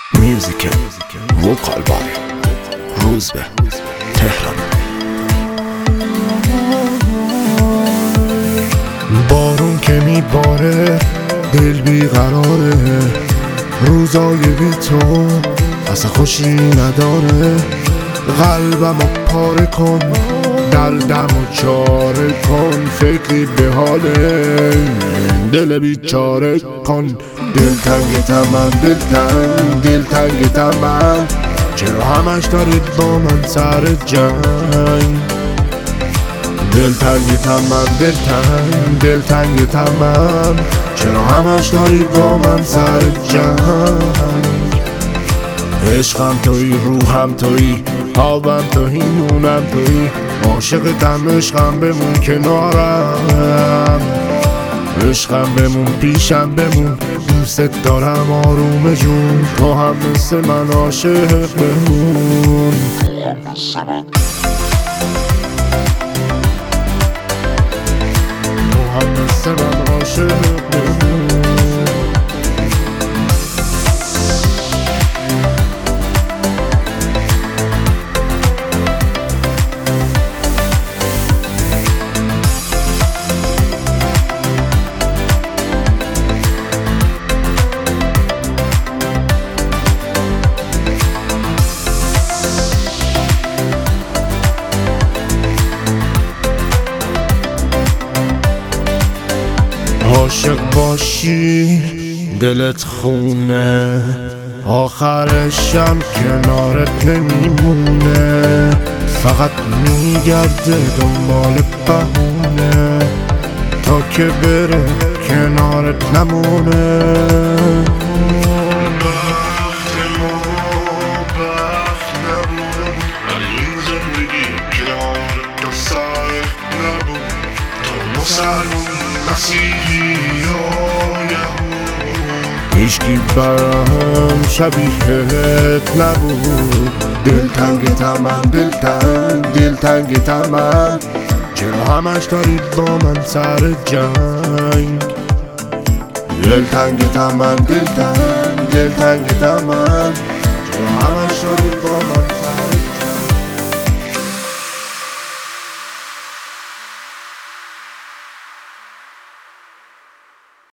میوزیک وکال بای روزبه تهران. بارون که میباره دل بیقراره، روزای بی تو اصلا خوشی نداره. قلبمو پاره کن، دردمو چاره کن، فکری به حال دل بیچاره کن. دلتنگتم من، دلتنگتم من، چرا همش دارید با من سر جنگ؟ دلتنگتم من، دلتنگتم من، چرا همش دارید با من سر جنگ؟ عشقم توی، روحم توی، آبم توی، نونم توی، عاشقتم. عشقم بمون کنارم، عشقم بمون پیشم بمون، دوست دارم آروم جون، تو هم مثل من عاشق بمون. تو هم مثل من عاشق بمون. عاشق باشی دلت خونه، آخرشم کنارت نمیمونه، فقط میگرده دنبال بهونه تا که بره کنارت نمونه. بخت نبود ولی این زندگی کنارت تو سخت نبود، تو مسلمون مسیحی یا یهود، هیچکی برام شبیهت نبود. دلتنگتم من، دلتنگتم من، چرا همش دارید با من سر جنگ؟ دلتنگتم من، دلتنگتم من، چرا همش دارید با من